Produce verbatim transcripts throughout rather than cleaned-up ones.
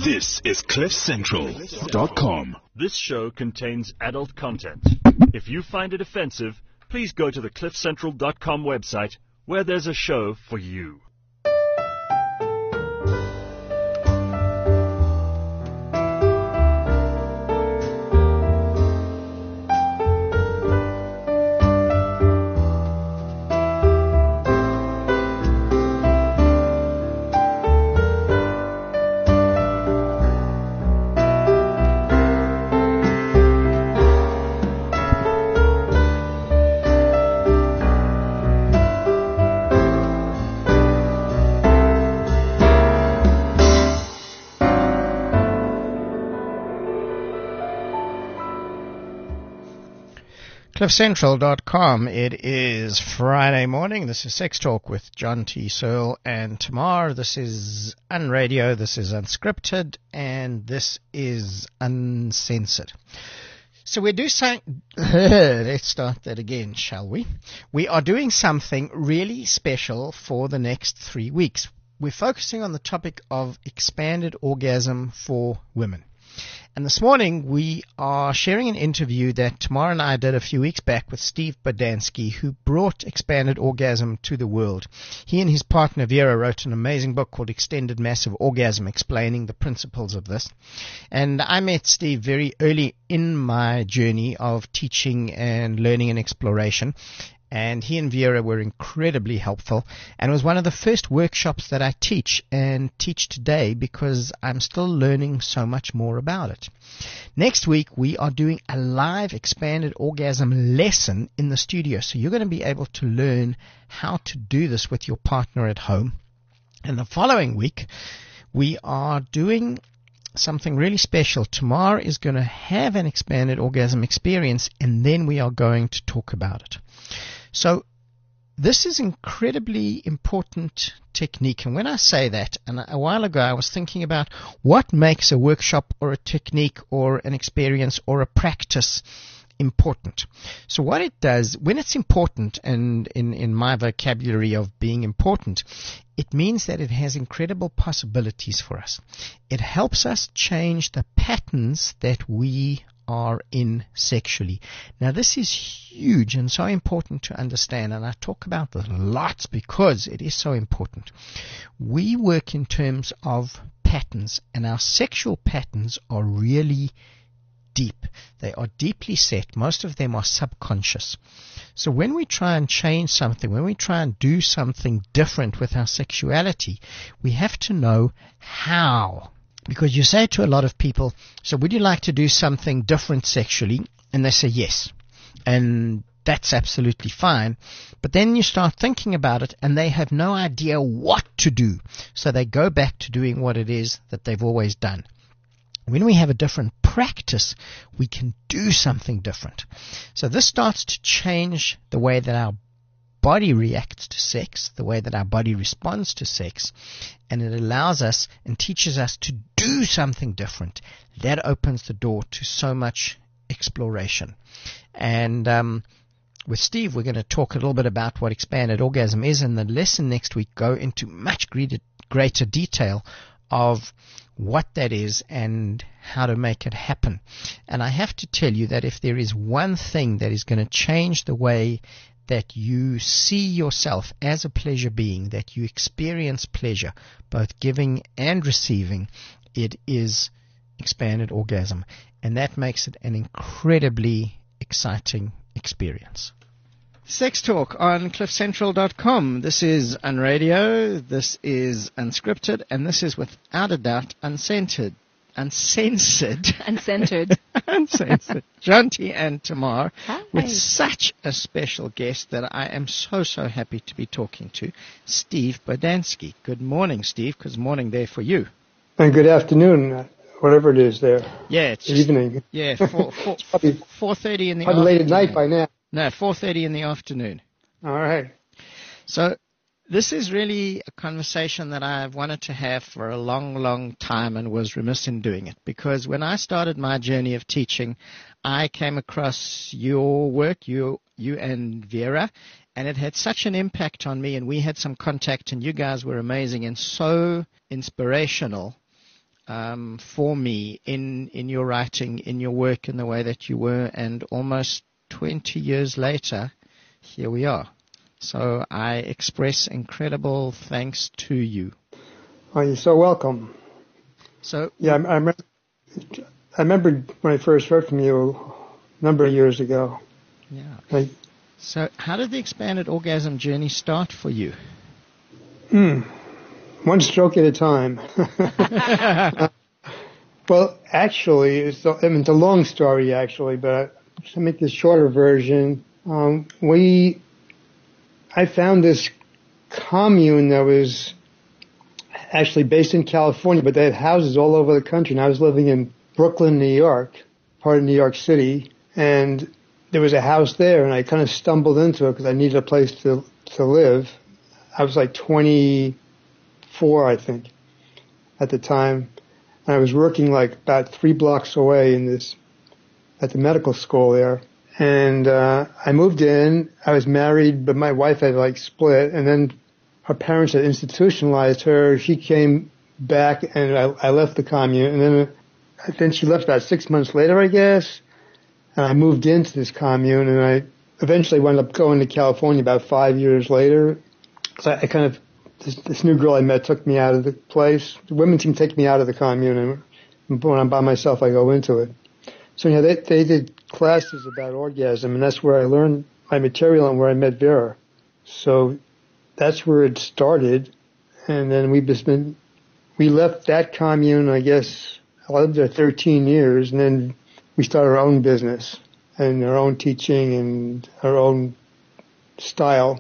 This is cliff central dot com. This show contains adult content. If you find it offensive, please go to the cliff central dot com website where there's a show for you. cliff central dot com. It is Friday morning. This is Sex Talk with John T. Searle and Tamar. This is Unradio. This is Unscripted. And this is Uncensored. So we're doing something. Let's start that again, shall we? We are doing something really special for the next three weeks. We're focusing on the topic of expanded orgasm for women. And this morning we are sharing an interview that Tamar and I did a few weeks back with Steve Bodansky, who brought expanded orgasm to the world. He and his partner Vera wrote an amazing book called Extended Massive Orgasm, explaining the principles of this. And I met Steve very early in my journey of teaching and learning and exploration. And he and Vera were incredibly helpful. And it was one of the first workshops that I teach and teach today because I'm still learning so much more about it. Next week, we are doing a live expanded orgasm lesson in the studio. So you're going to be able to learn how to do this with your partner at home. And the following week, we are doing something really special. Tamar is going to have an expanded orgasm experience, and then we are going to talk about it. So this is incredibly important technique. And when I say that, and a while ago I was thinking about what makes a workshop or a technique or an experience or a practice important. So what it does, when it's important, and in, in my vocabulary of being important, it means that it has incredible possibilities for us. It helps us change the patterns that we are in sexually. Now this is huge and so important to understand, and I talk about this lots because it is so important. We work in terms of patterns, and our sexual patterns are really deep. They are deeply set. Most of them are subconscious. So when we try and change something, when we try and do something different with our sexuality, we have to know how. Because you say to a lot of people, so would you like to do something different sexually? And they say yes. And that's absolutely fine. But then you start thinking about it and they have no idea what to do. So they go back to doing what it is that they've always done. When we have a different practice, we can do something different. So this starts to change the way that our body reacts to sex, the way that our body responds to sex, and it allows us and teaches us to do something different. That opens the door to so much exploration. And um, with Steve, we're going to talk a little bit about what expanded orgasm is, and the lesson next week go into much greater, greater detail of what that is and how to make it happen. And I have to tell you that if there is one thing that is going to change the way that you see yourself as a pleasure being, that you experience pleasure, both giving and receiving, it is expanded orgasm. And that makes it an incredibly exciting experience. Sex Talk on cliff central dot com. This is Unradio, this is Unscripted, and this is without a doubt uncensored. Uncensored. Uncensored. Uncensored. John T. and Tamar, Hi. with such a special guest that I am so, so happy to be talking to, Steve Bodansky. Good morning, Steve, because morning there for you. And good afternoon, uh, whatever it is there. Yeah, it's Good just, evening. Yeah, four, four, probably, four thirty in the probably afternoon. late at night by now. No, four thirty in the afternoon. All right. So this is really a conversation that I've wanted to have for a long, long time and was remiss in doing it. Because when I started my journey of teaching, I came across your work, you, you and Vera, and it had such an impact on me, and we had some contact, and you guys were amazing and so inspirational. um, for me in, in your writing, in your work, in the way that you were, and almost twenty years later, here we are. So I express incredible thanks to you. Oh, you're so welcome. So Yeah, I, I, remember, I remember when I first heard from you a number of years ago. Yeah. I, So how did the expanded orgasm journey start for you? mm, one stroke at a time. uh, well, actually, it's, I mean, it's a long story, actually, but to make this shorter version, um, we, I found this commune that was actually based in California, but they had houses all over the country, and I was living in Brooklyn, New York, part of New York City, and there was a house there, and I kind of stumbled into it because I needed a place to to live. I was like twenty-four, I think, at the time, and I was working like about three blocks away in this at the medical school there. And uh I moved in. I was married, but my wife had like split, and then her parents had institutionalized her. She came back, and I, I left the commune, and then then she left about six months later, I guess. And I moved into this commune, and I eventually wound up going to California about five years later. So I, I kind of, this, this new girl I met took me out of the place. The women team take me out of the commune, and when I'm by myself, I go into it. So, yeah, they, they did classes about orgasm, and that's where I learned my material and where I met Vera. So that's where it started. And then we've just been, we left that commune, I guess, I lived there thirteen years, and then we started our own business and our own teaching and our own style.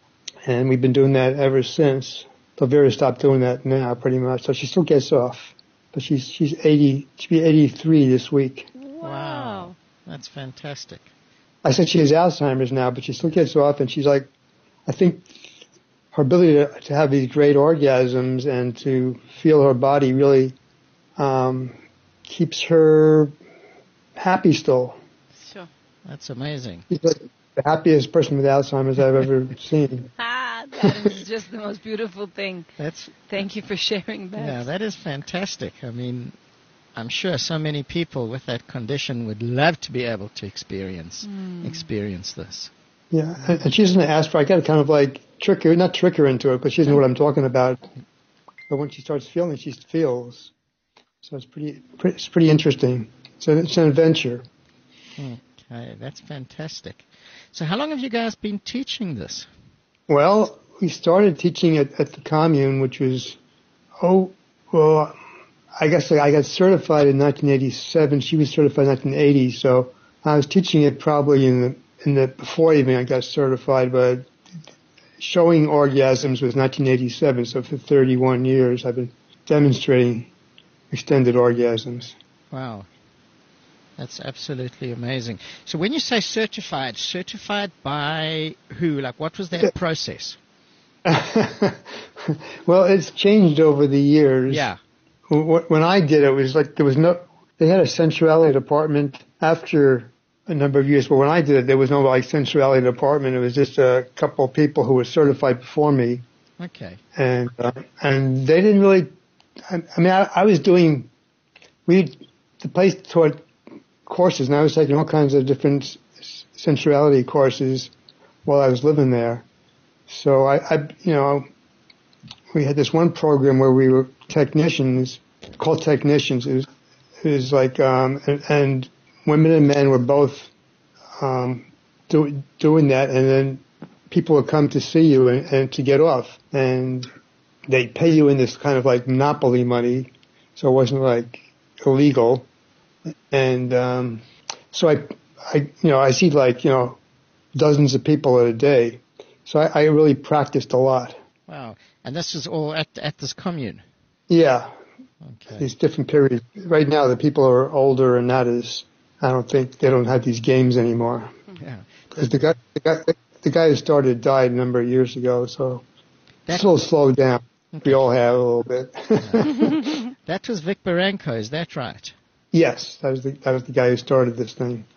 And we've been doing that ever since. But Vera stopped doing that now pretty much. So she still gets off. But she's, she's eighty, she'll be eighty-three this week. Wow. That's fantastic. I said she has Alzheimer's now, but she still gets off, and she's like, I think her ability to, to have these great orgasms and to feel her body really, um, keeps her happy still. Sure. That's amazing. She's like the happiest person with Alzheimer's I've ever seen. Ah, that is just the most beautiful thing. That's Thank you for sharing that. yeah, that is fantastic. I mean, I'm sure so many people with that condition would love to be able to experience Mm. experience this. Yeah, and, and she doesn't ask for, I got to kind of like trick her, not trick her into it, but she doesn't know what I'm talking about. But when she starts feeling, she feels. So it's pretty, pretty it's pretty interesting. So it's an adventure. Okay, that's fantastic. So how long have you guys been teaching this? Well, we started teaching at, at the commune, which was, oh, well, I guess I got certified in nineteen eighty-seven. She was certified in nineteen eighty. So I was teaching it probably in the, in the, before even I got certified, but showing orgasms was nineteen eighty-seven. So for thirty-one years, I've been demonstrating extended orgasms. Wow. That's absolutely amazing. So when you say certified, certified by who? Like, what was that process? Well, it's changed over the years. Yeah. When I did it, it was like there was no, they had a sensuality department after a number of years, but when I did it, there was no like sensuality department. It was just a couple of people who were certified before me. Okay. And, uh, and they didn't really, I, I mean, I, I was doing, we, the place taught courses, and I was taking all kinds of different sensuality courses while I was living there. So I, I, you know, we had this one program where we were technicians, called technicians. It was, it was like, um, and, and women and men were both, um, do, doing that, and then people would come to see you and, and to get off, and they pay you in this kind of like monopoly money, so it wasn't like illegal. And um, so I, I, you know, I see like you know dozens of people a day. So I, I really practiced a lot. Wow. And this is all at at this commune? Yeah. Okay. These different periods. Right now, the people are older and not as. I don't think they don't have these games anymore. Yeah. Because the guy, the guy, the guy who started died a number of years ago, so That- it's a little slowed down. Okay. We all have a little bit. That was Vic Baranko, is that right? Yes, that was the that was the guy who started this thing.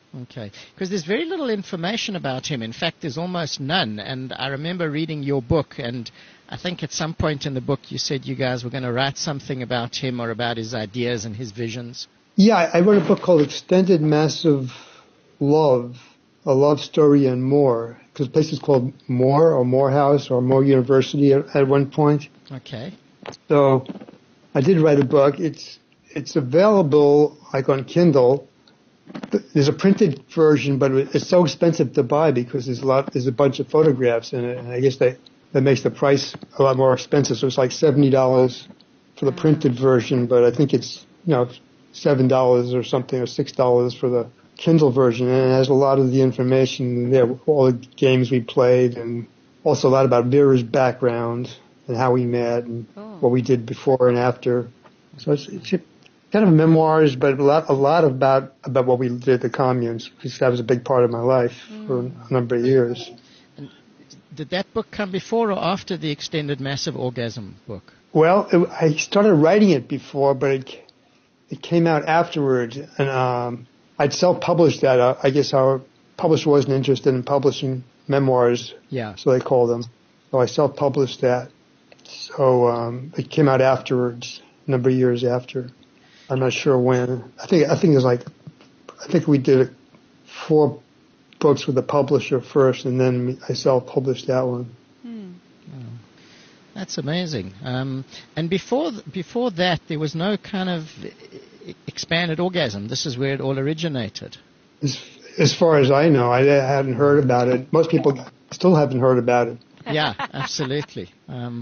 Okay, because there's very little information about him. In fact, there's almost none. And I remember reading your book, and I think at some point in the book you said you guys were going to write something about him or about his ideas and his visions. Yeah, I wrote a book called Extended Massive Love, A Love Story and More, because the place is called Moore or Morehouse or Moore University at, at one point. Okay. So I did write a book. It's it's available like on Kindle. There's a printed version, but it's so expensive to buy because there's a lot, there's a bunch of photographs in it, and I guess that, that makes the price a lot more expensive. So it's like seventy dollars for the printed version, but I think it's, you know, seven dollars or something, or six dollars for the Kindle version, and it has a lot of the information there, all the games we played, and also a lot about Vera's background and how we met and oh. what we did before and after. So it's, it's kind of memoirs, but a lot, a lot about about what we did at the communes, because that was a big part of my life mm. for a number of years. And did that book come before or after the Extended Massive Orgasm book? Well, it, I started writing it before, but it it came out afterwards, and um, I'd self-published that. Uh, I guess our publisher wasn't interested in publishing memoirs, yeah. so they call them. So I self-published that. So um, it came out afterwards, a number of years after. I'm not sure when. I think I think it was like, I think we did four books with the publisher first, and then I self-published that one. Hmm. Oh, that's amazing. Um, and before before that, there was no kind of expanded orgasm. This is where it all originated. As, as far as I know, I hadn't heard about it. Most people still haven't heard about it. Yeah, absolutely. Um,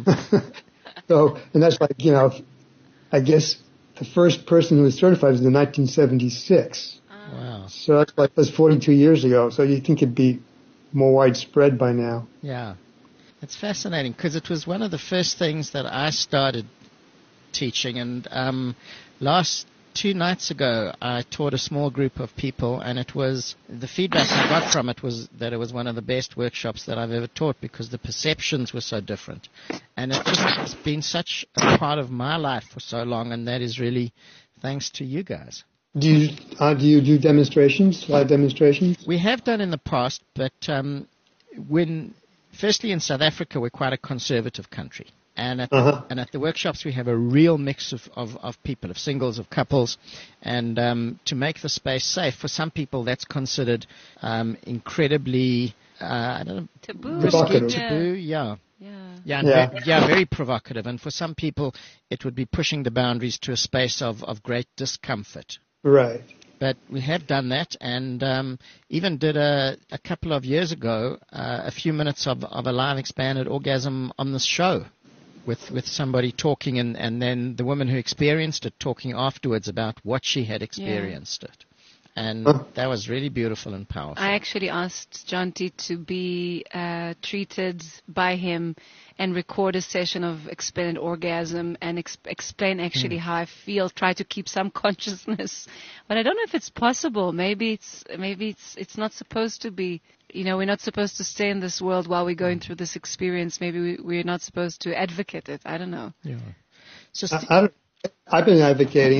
so, and that's like, you know, I guess the first person who was certified was in nineteen seventy-six. Wow. So that's like, that's forty-two years ago. So you think it'd be more widespread by now. Yeah. It's fascinating because it was one of the first things that I started teaching. And um, last two nights ago, I taught a small group of people, and it was, the feedback I got from it was that it was one of the best workshops that I've ever taught because the perceptions were so different. And it just has been such a part of my life for so long, and that is really thanks to you guys. Do you, uh, do you do demonstrations, live demonstrations? We have done in the past, but um, when, firstly in South Africa, we're quite a conservative country. And at, uh-huh. and at the workshops, we have a real mix of, of, of people, of singles, of couples. And um, to make the space safe, for some people, that's considered um, incredibly, uh, I don't know, taboo. Provocative. Taboo, yeah. Yeah. Yeah, yeah. Very, yeah, very provocative. And for some people, it would be pushing the boundaries to a space of, of great discomfort. Right. But we have done that, and um, even did a, a couple of years ago uh, a few minutes of, of a live expanded orgasm on this show. With, with somebody talking, and, and then the woman who experienced it talking afterwards about what she had experienced yeah. it. And huh. that was really beautiful and powerful. I actually asked Jonty to be uh, treated by him and record a session of expanded orgasm and ex- explain actually mm. how I feel, try to keep some consciousness. But I don't know if it's possible. Maybe it's maybe it's it's not supposed to be. You know, we're not supposed to stay in this world while we're going through this experience. Maybe we, we're not supposed to advocate it. I don't know. Yeah. So st- I, I I've been advocating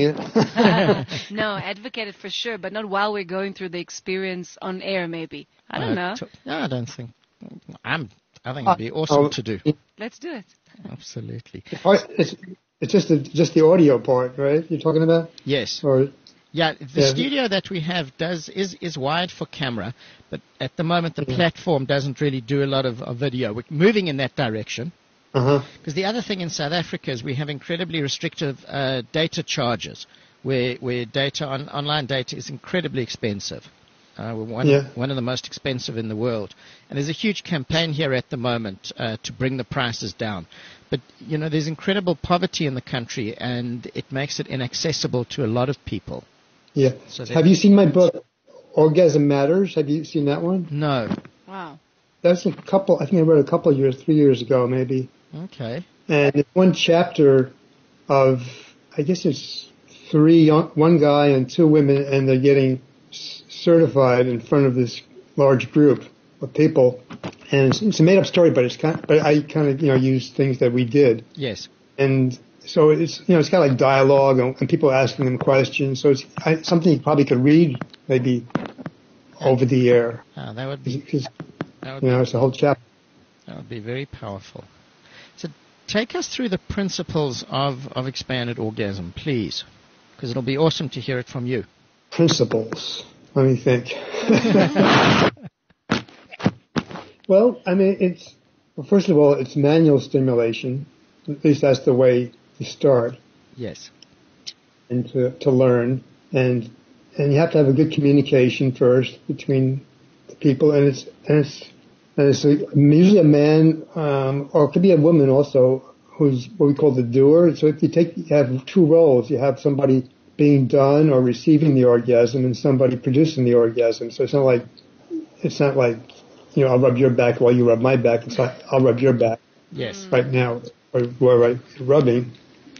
it. No, advocate it for sure, but not while we're going through the experience on air, maybe. I don't uh, know. T- no, I don't think. I'm, I think it'd be awesome uh, to do. Let's do it. Absolutely. It's, it's just the, just the audio part, right? You're talking about? Yes. Or, yeah, the yeah. studio that we have does is, is wired for camera, but at the moment the yeah. platform doesn't really do a lot of, of video. We're moving in that direction. Because uh-huh. the other thing in South Africa is we have incredibly restrictive uh, data charges, where where data on, online data is incredibly expensive. Uh, we're one, yeah. one of the most expensive in the world. And there's a huge campaign here at the moment uh, to bring the prices down. But, you know, there's incredible poverty in the country, and it makes it inaccessible to a lot of people. Yeah. So have you seen my book, Orgasm Matters? Have you seen that one? No. Wow. That's a couple, I think I wrote a couple of years, three years ago maybe. Okay. And it's one chapter of, I guess it's three, one guy and two women, and they're getting certified in front of this large group of people. And it's, it's a made-up story, but it's kind, but I kind of, you know, use things that we did. Yes. And so it's, you know, it's kind of like dialogue and, and people asking them questions. So it's I, something you probably could read maybe over the air. Uh, that would be, Because, that would you know, be, it's a whole chapter. that would be very powerful. So take us through the principles of, of expanded orgasm, please, because it'll be awesome to hear it from you. Principles. Let me think. Well, I mean, it's, well, first of all, it's manual stimulation. At least that's the way to start Yes. and to, to learn. And, and you have to have a good communication first between the people. And it's, and it's, and it's a, usually a man, um, or it could be a woman also, who's what we call the doer. So if you take, you have two roles. You have somebody being done or receiving the orgasm and somebody producing the orgasm. So it's not like, it's not like, you know, I'll rub your back while you rub my back. It's like, I'll rub your back Yes. right now, or where I'm rubbing.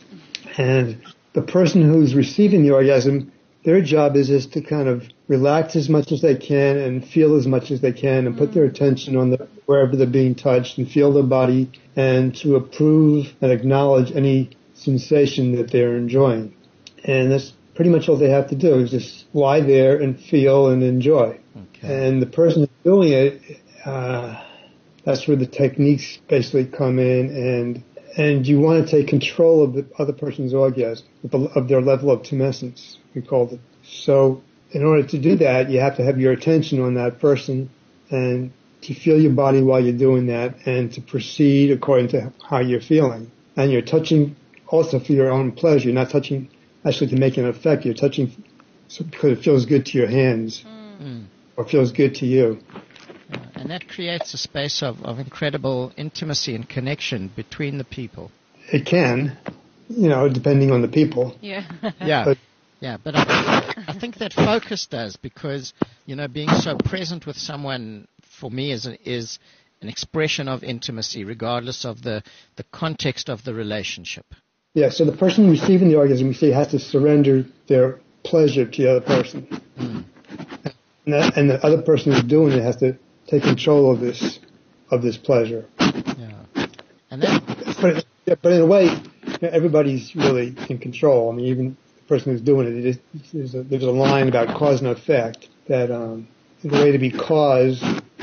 And the person who's receiving the orgasm, their job is just to kind of relax as much as they can and feel as much as they can and put their attention on the, wherever they're being touched and feel their body and to approve and acknowledge any sensation that they're enjoying. And that's pretty much all they have to do is just lie there and feel and enjoy. Okay. And the person who's doing it, uh, that's where the techniques basically come in, and and you want to take control of the other person's orgasm, of their level of tumescence, we called it. So in order to do that, you have to have your attention on that person and to feel your body while you're doing that and to proceed according to how you're feeling. And you're touching also for your own pleasure. You're not touching actually to make an effect. You're touching because it feels good to your hands Mm. or feels good to you. Uh, and that creates a space of, of incredible intimacy and connection between the people. It can, you know, depending on the people. Yeah. Yeah. But Yeah, but I, I think that focus does because, you know, being so present with someone for me is, a, is an expression of intimacy regardless of the, the context of the relationship. yeah, so the person receiving the orgasm, we say, has to surrender their pleasure to the other person. Mm. And, that, and the other person who's doing it has to take control of this, of this pleasure. Yeah. And that, But, but in a way, you know, everybody's really in control. I mean, even the person who's doing it, it is, there's, a, there's a line about cause and effect that um, the way to be cause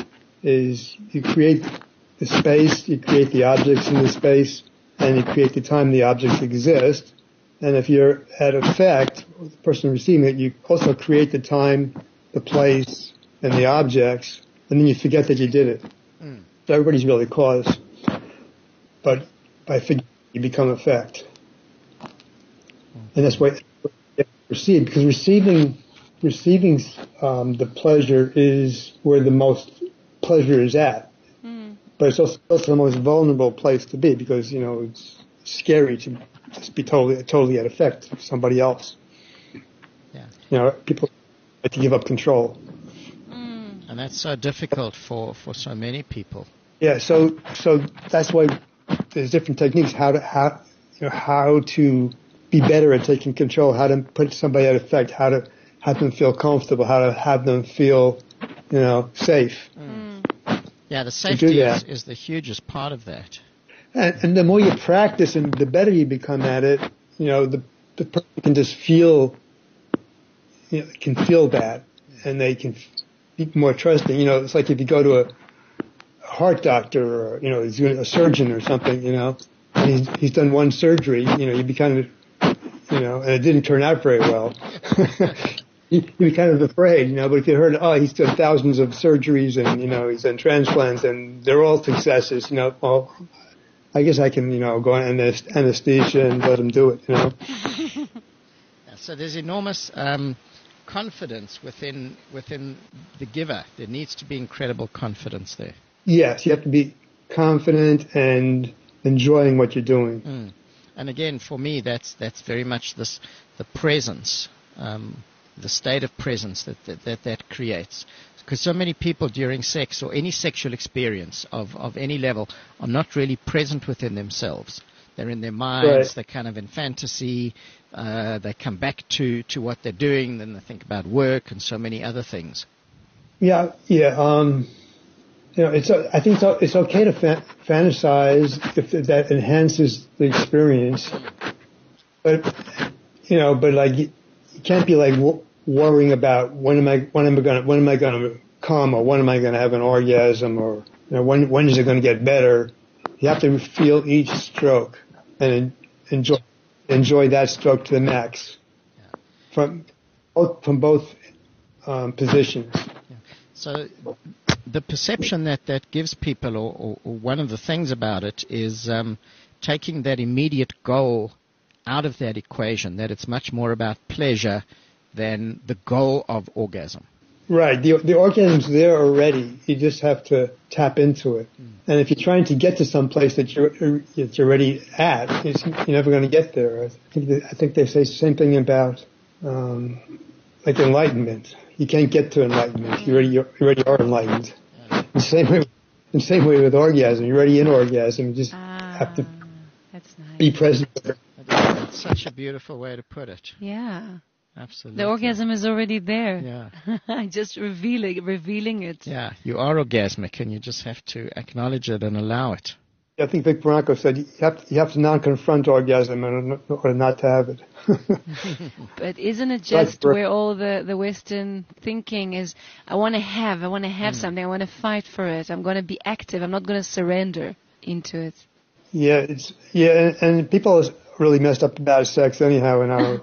is you create the space, you create the objects in the space, and you create the time the objects exist. And if you're at effect, the person receiving it, you also create the time, the place, and the objects, and then you forget that you did it. Mm. So everybody's really cause. But by forgetting, you become effect. And that's why you receive, because receiving, receiving um, the pleasure is where the most pleasure is at. Mm. But it's also, also the most vulnerable place to be because, you know, it's scary to just be totally, totally at effect of somebody else. Yeah. You know, people like to give up control. Mm. and that's so difficult for, for so many people. Yeah, so so that's why there's different techniques how to how you know how to be better at taking control, how to put somebody at effect, how to have them feel comfortable, how to have them feel, you know, safe. Mm. Yeah, the safety do is, that. is the hugest part of that. And, and the more you practice and the better you become at it, you know, the, the person can just feel, you know, can feel that, and they can be more trusting. You know, it's like if you go to a heart doctor or, you know, he's a surgeon or something, you know, and he's, he's done one surgery, you know, you be kind of, you know, and it didn't turn out very well. You'd be kind of afraid, you know, but if you heard, oh, he's done thousands of surgeries and, you know, he's done transplants and they're all successes, you know, well, I guess I can, you know, go on anesthesia and let him do it, you know. Yeah, so there's enormous um, confidence within within the giver. There needs to be incredible confidence there. Yes, you have to be confident and enjoying what you're doing. Mm. And again, for me, that's that's very much this the presence, um, the state of presence that that, that, that creates. Because so many people during sex or any sexual experience of, of any level are not really present within themselves. They're in their minds, Right. they're kind of in fantasy, uh, they come back to, to what they're doing, then they think about work and so many other things. Yeah, yeah. Um, you know, it's. I think it's, it's okay to fa- fantasize if that enhances the experience. But you know, but like you, you can't be like w- worrying about when am I when am I going when am I going to come, or when am I going to have an orgasm, or you know, when when is it going to get better. You have to feel each stroke and enjoy enjoy that stroke to the max from both from both um, positions. Yeah. So the perception that that gives people, or, or, or one of the things about it, is um, taking that immediate goal out of that equation, that it's much more about pleasure than the goal of orgasm. Right. The the orgasm's there already. You just have to tap into it. Mm. And if you're trying to get to some place that you're that you're already at, it's, you're never going to get there. I think that, I think they say the same thing about um, like enlightenment. You can't get to enlightenment. You already you already are enlightened. In the same way, in the same way with orgasm, you're already in orgasm. You just ah, have to that's nice. be present with it. That's such a beautiful way to put it. Yeah. Absolutely. The orgasm is already there. Yeah. Just revealing, revealing it. Yeah, you are orgasmic, and you just have to acknowledge it and allow it. I think Vic Branco said you have to, you have to non-confront orgasm in order not to have it. But isn't it just where all the, the Western thinking is, I want to have, I want to have mm. something, I want to fight for it, I'm going to be active, I'm not going to surrender into it. Yeah, it's yeah, and, and people are really messed up about sex anyhow in our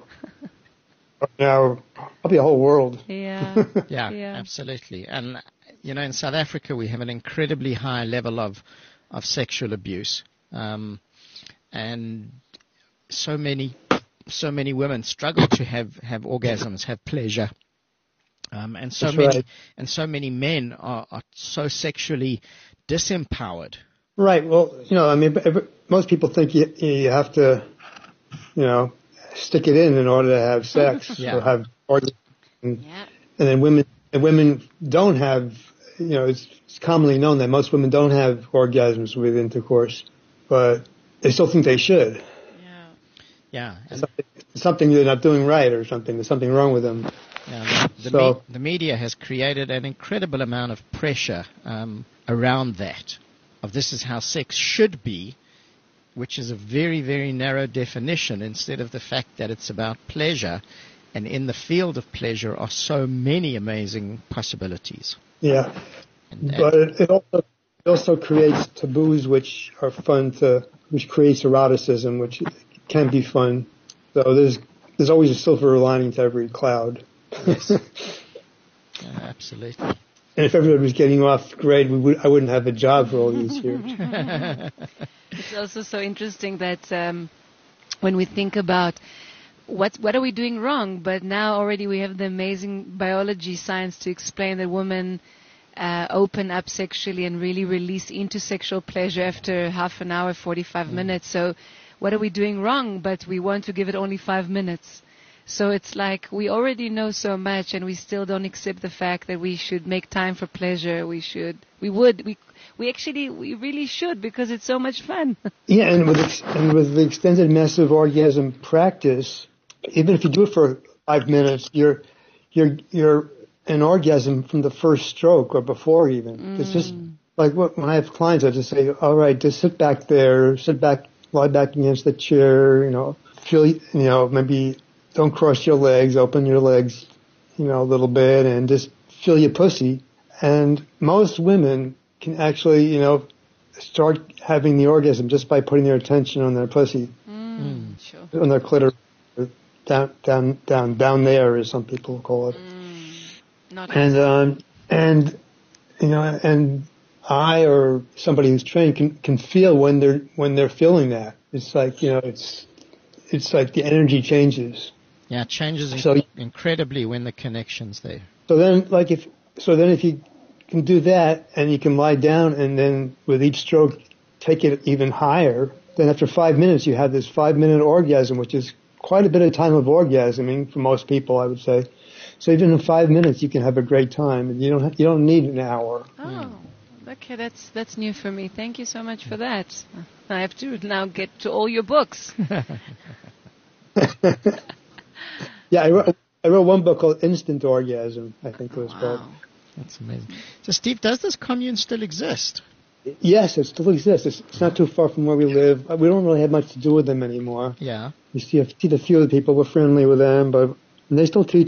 now probably the whole world. Yeah. yeah, yeah, absolutely. And you know, in South Africa, we have an incredibly high level of of sexual abuse, um, and so many so many women struggle to have, have orgasms, have pleasure, um, and so That's many right. and so many men are, are so sexually disempowered. Right. Well, you know, I mean, most people think you you have to, you know, stick it in in order to have sex yeah. or have orgasm. And, yeah. and then women and women don't have, you know, it's, it's commonly known that most women don't have orgasms with intercourse, but they still think they should. Yeah. Yeah. Something, something they're not doing right or something. There's something wrong with them. Yeah, the, the, so, me- the media has created an incredible amount of pressure um, around that, of this is how sex should be, which is a very, very narrow definition, instead of the fact that it's about pleasure, and in the field of pleasure are so many amazing possibilities. Yeah, and, and but it, it also it also creates taboos, which are fun to, which creates eroticism, which can be fun. So there's there's always a silver lining to every cloud. Yes. Yeah, absolutely. And if everybody was getting off grade, we would, I wouldn't have a job for all these years. It's also so interesting that um, when we think about what what are we doing wrong, but now already we have the amazing biology science to explain that women uh, open up sexually and really release into sexual pleasure after half an hour, forty-five mm. minutes. So what are we doing wrong? But we want to give it only five minutes. So it's like we already know so much, and we still don't accept the fact that we should make time for pleasure. We should, we would, we we actually, we really should, because it's so much fun. Yeah, and with ex- and with the extended massive orgasm practice, even if you do it for five minutes, you're you're you're an orgasm from the first stroke or before even. Mm. It's just like what, when I have clients, I just say, all right, just sit back there, sit back, lie back against the chair, you know, feel, you know, maybe. Don't cross your legs, open your legs, you know, a little bit, and just feel your pussy. And most women can actually, you know, start having the orgasm just by putting their attention on their pussy. Mm, sure. On their clitoris. Down, down, down, down there, as some people call it. Mm, not and, um, and, you know, and I or somebody who's trained can, can feel when they're, when they're feeling that. It's like, you know, it's, it's like the energy changes. Yeah, it changes so, inc- incredibly when the connection's there. So then, like if, so then if you can do that and you can lie down and then with each stroke take it even higher, then after five minutes you have this five minute orgasm, which is quite a bit of time of orgasming for most people, I would say. So even in five minutes you can have a great time. You don't have, you don't need an hour. Oh, mm. Okay, that's that's new for me. Thank you so much for that. I have to now get to all your books. Yeah, I wrote, I wrote one book called Instant Orgasm, I think it was wow. called. That's amazing. So, Steve, does this commune still exist? Yes, it still exists. It's, it's not too far from where we live. We don't really have much to do with them anymore. Yeah. We see a, see a few of the people. We're friendly with them, but they still teach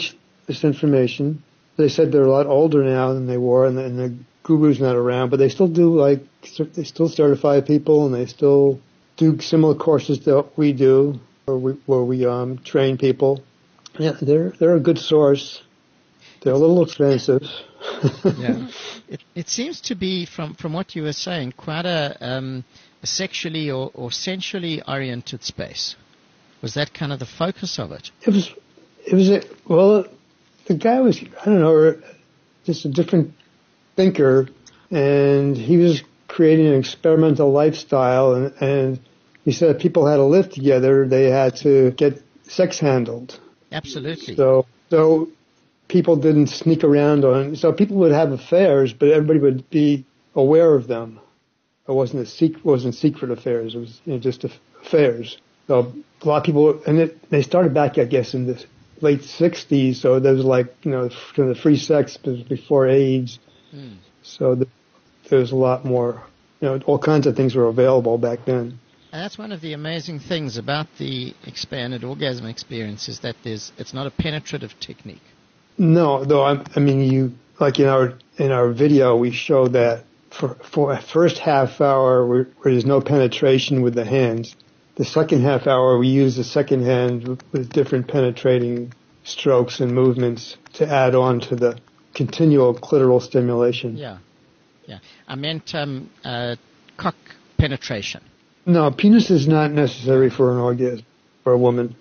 this information. They said they're a lot older now than they were, and the, and the guru's not around, but they still do, like, they still certify people, and they still do similar courses that we do, where we, where we um, train people. Yeah, they're they're a good source. They're a little expensive. Yeah, it, it seems to be, from, from what you were saying, quite a, um, a sexually or, or sensually oriented space. Was that kind of the focus of it? It was, it was, a, well, the guy was, I don't know, just a different thinker, and he was creating an experimental lifestyle, and, and he said if people had to live together, they had to get sex handled. Absolutely. So, so people didn't sneak around on, so people would have affairs, but everybody would be aware of them. It wasn't a secret, wasn't secret affairs. It was, you know, just affairs. So a lot of people, and it, they started back, I guess, in the late sixties. So there was like, you know, the free sex before AIDS. Mm. So the, there was a lot more, you know, all kinds of things were available back then. And that's one of the amazing things about the expanded orgasm experience, is that there's, it's not a penetrative technique. No, though, I, I mean, you, like in our, in our video, we show that for, for a first half hour where, where there's no penetration with the hands, the second half hour we use the second hand with, with different penetrating strokes and movements to add on to the continual clitoral stimulation. Yeah, yeah. I meant um, uh, cock penetration. No, penis is not necessary for an orgasm for a woman.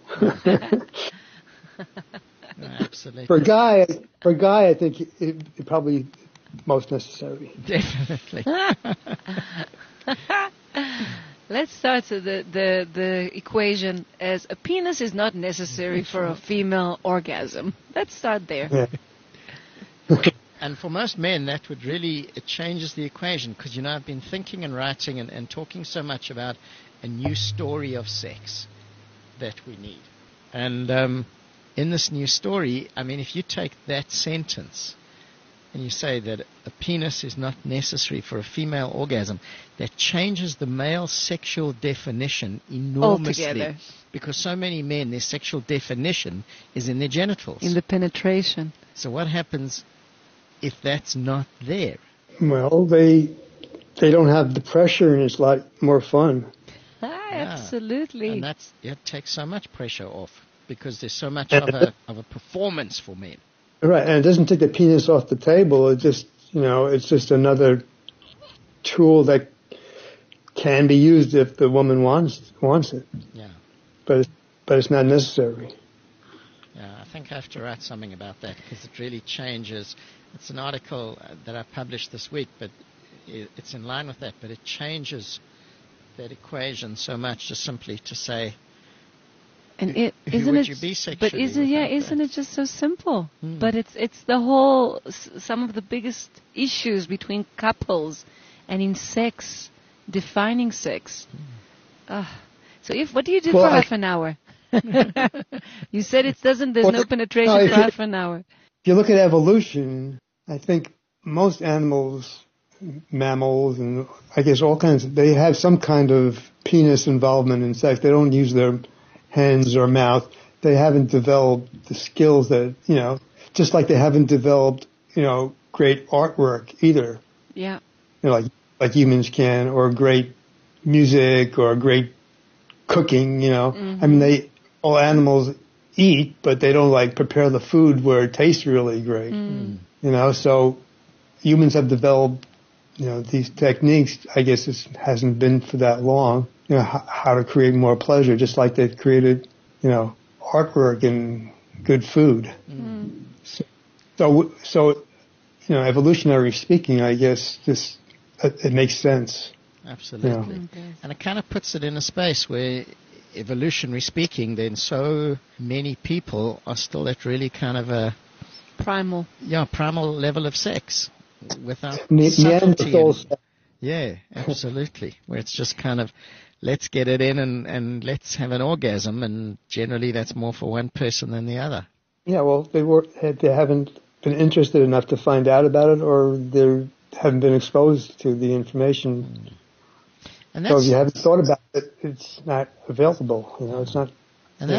No, absolutely. For a guy, for a guy, I think it, it probably most necessary. Definitely. Let's start with the, the the equation as a penis is not necessary for a female orgasm. Let's start there. Yeah. And for most men, that would really, it changes the equation, because, you know, I've been thinking and writing and, and talking so much about a new story of sex that we need. And um, in this new story, I mean, if you take that sentence and you say that a penis is not necessary for a female orgasm, that changes the male sexual definition enormously. Altogether. Because so many men, their sexual definition is in their genitals. In the penetration. So what happens if that's not there? Well, they they don't have the pressure, and it's a lot more fun. Ah, Yeah. Absolutely. And that's, it takes so much pressure off, because there's so much of a of a performance for men. Right, and it doesn't take the penis off the table. It just, you know, it's just another tool that can be used if the woman wants wants it. Yeah. But it's, but it's not necessary. Yeah, I think I have to write something about that, because it really changes. It's an article uh, that I published this week, but it, it's in line with that. But it changes that equation so much, just simply to say, And it who isn't would it? you be sexually But isn't yeah? without Isn't that? it just so simple? Hmm. But it's it's the whole s- some of the biggest issues between couples and in sex, defining sex. Uh, so if what do you do Well, for I- half an hour? You said it doesn't. There's Well, no penetration no, if for you- half an hour. If you look at evolution, I think most animals, mammals, and I guess all kinds, they have some kind of penis involvement in sex. They don't use their hands or mouth. They haven't developed the skills that, you know, just like they haven't developed, you know, great artwork either. Yeah. You know, like, like humans can, or great music, or great cooking, you know. Mm-hmm. I mean, they, all animals eat, but they don't like prepare the food where it tastes really great. Mm. You know, so humans have developed, you know, these techniques. I guess it hasn't been for that long, you know, how, how to create more pleasure, just like they've created, you know, artwork and good food. Mm. So, so, so, you know, evolutionary speaking, I guess this, it, it makes sense. Absolutely. Yeah. And it kind of puts it in a space where, evolutionary speaking, then so many people are still at really kind of a Primal. yeah primal level of sex without Ne- subtlety. Neanderthals, and- yeah, absolutely. Where it's just kind of, let's get it in and, and let's have an orgasm, and generally that's more for one person than the other. yeah, well, they were, they haven't been interested enough to find out about it, or they haven't been exposed to the information. And So that's if you haven't thought about it, it's not available. You know, it's not. and you that's know.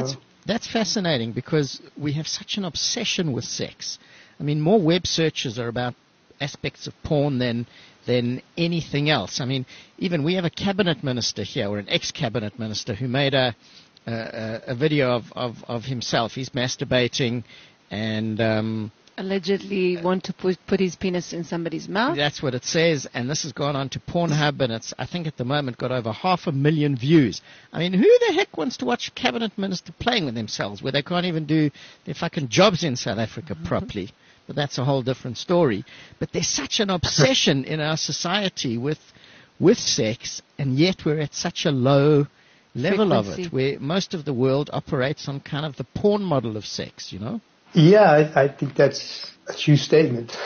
That's fascinating because we have such an obsession with sex. I mean, more web searches are about aspects of porn than than anything else. I mean, even we have a cabinet minister here, or an ex-cabinet minister, who made a a, a video of, of, of himself. He's masturbating and um, allegedly want to put put his penis in somebody's mouth. That's what it says, and this has gone on to Pornhub, and it's, I think at the moment, got over half a million views. I mean, who the heck wants to watch a cabinet minister playing with themselves where they can't even do their fucking jobs in South Africa mm-hmm. properly? But that's a whole different story. But there's such an obsession in our society with with sex, and yet we're at such a low level Frequency. of it, where most of the world operates on kind of the porn model of sex, you know? Yeah, I, I think that's a true statement.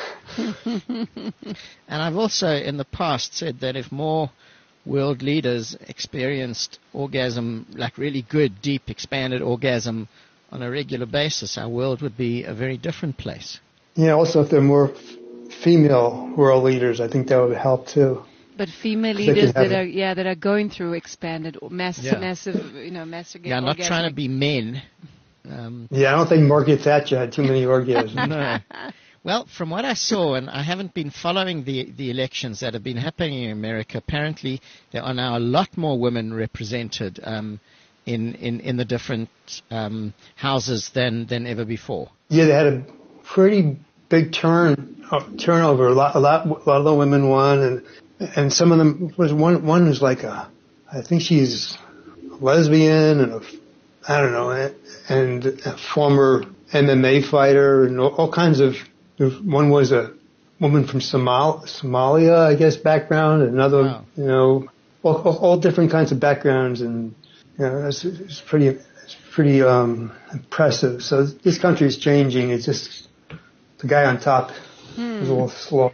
And I've also in the past said that if more world leaders experienced orgasm, like really good, deep, expanded orgasm on a regular basis, our world would be a very different place. Yeah, also if there are more f- female world leaders, I think that would help too. But female leaders that are yeah that are going through expanded, mass, yeah. massive, you know, massive. Yeah, not trying to be men. Um, yeah, I don't think Margaret Thatcher had too many orgasms. No. Well, from what I saw, and I haven't been following the the elections that have been happening in America, apparently there are now a lot more women represented um, in, in in the different um, houses than than ever before. Yeah, they had a pretty big turn uh, turnover. A lot, a lot, a lot of the women won, and and some of them was one. One was like a, I think she's a lesbian and a, I don't know, and a former M M A fighter and all, all kinds of. One was a woman from Somal, Somalia, I guess, background. Another, wow. you know, all, all, all different kinds of backgrounds, and you know, it's, it's pretty, it's pretty um, impressive. So this country is changing. It's just the guy on top hmm. is a little slow.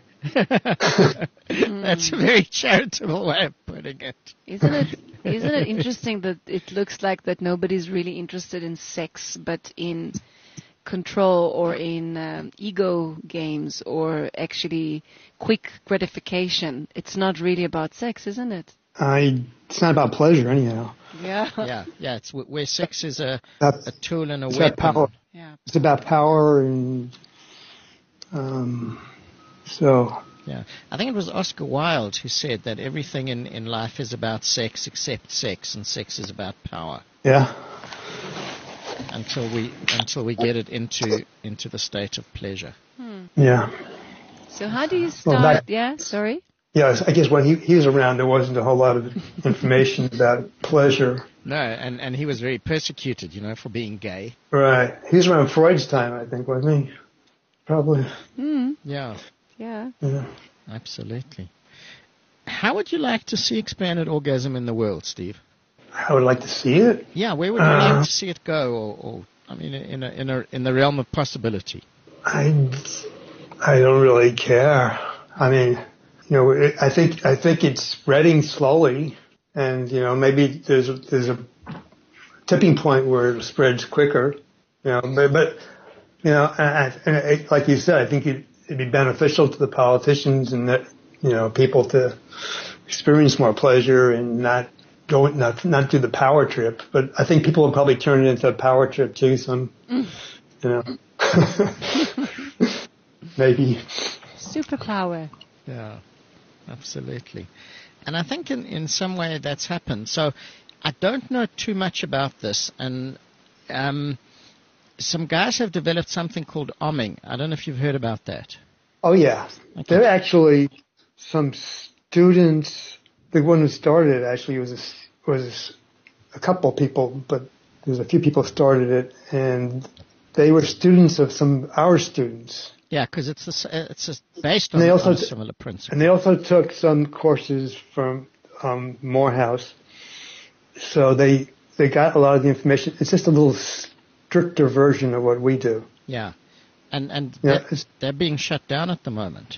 That's a very charitable way of putting it. Isn't it? Isn't it interesting that it looks like that nobody's really interested in sex, but in control or in um, ego games or actually quick gratification? It's not really about sex, isn't it? I. It's not about pleasure, anyhow. Yeah. Yeah. Yeah. It's where sex is a That's, a tool and a it's weapon. About power. Yeah. It's about power and. Um, So. Yeah. I think it was Oscar Wilde who said that everything in, in life is about sex except sex, and sex is about power. Yeah. Until we until we get it into into the state of pleasure. Hmm. Yeah. So how do you start? Well, that, yeah. Sorry. Yeah. I guess when he, he was around, there wasn't a whole lot of information about pleasure. No, and, and he was very persecuted, you know, for being gay. Right. He was around Freud's time, I think, wasn't he? Probably. Mm. Yeah. Yeah. Yeah. Absolutely. How would you like to see expanded orgasm in the world, Steve? I would like to see it. Yeah, where would you uh, like to see it go, or, or I mean, in a, in a, in the realm of possibility? I, I don't really care. I mean, you know, it, I think I think it's spreading slowly, and you know, maybe there's a, there's a tipping point where it spreads quicker. You know, but, but you know, and, and it, like you said, I think it, it'd be beneficial to the politicians and that you know people to experience more pleasure and not. Go not not do the power trip, but I think people will probably turn it into a power trip too. Some, mm. you know, maybe superpower. Yeah, absolutely. And I think in in some way that's happened. So I don't know too much about this, and um, some guys have developed something called omming. I don't know if you've heard about that. Oh yeah, okay. There are actually some students. The one who started it actually was a, was a couple of people, but there's a few people started it, and they were students of some our students. Yeah, because it's a, it's a based on, they also on a similar principle. And they also took some courses from um, Morehouse, so they they got a lot of the information. It's just a little stricter version of what we do. Yeah, and and yeah, they're, they're being shut down at the moment.